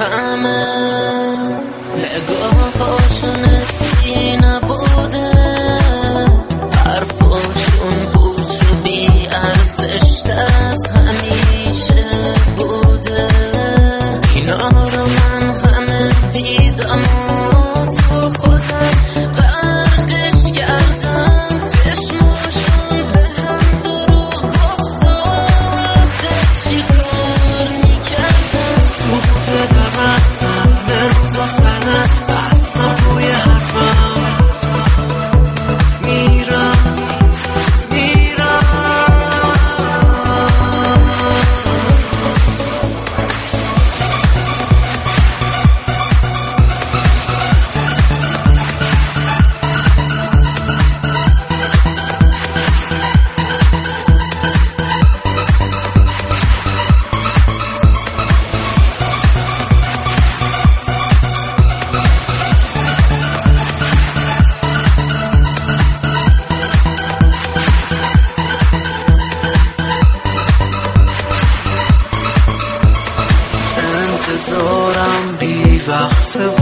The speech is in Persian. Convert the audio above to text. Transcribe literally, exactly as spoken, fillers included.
همه نگاهاشون سی نبوده، حرفاشون پوچ و بی ارزش از همیشه بوده. اینا رو من همه دیدم و تو خودم غرقش کردم. چشماشون به هم دروغ گفت و آخه چی کار میکردم. ثبوت دقیقم به روزا سرده بستم روی حرفم. میرم میرم انتظارم بی وقفه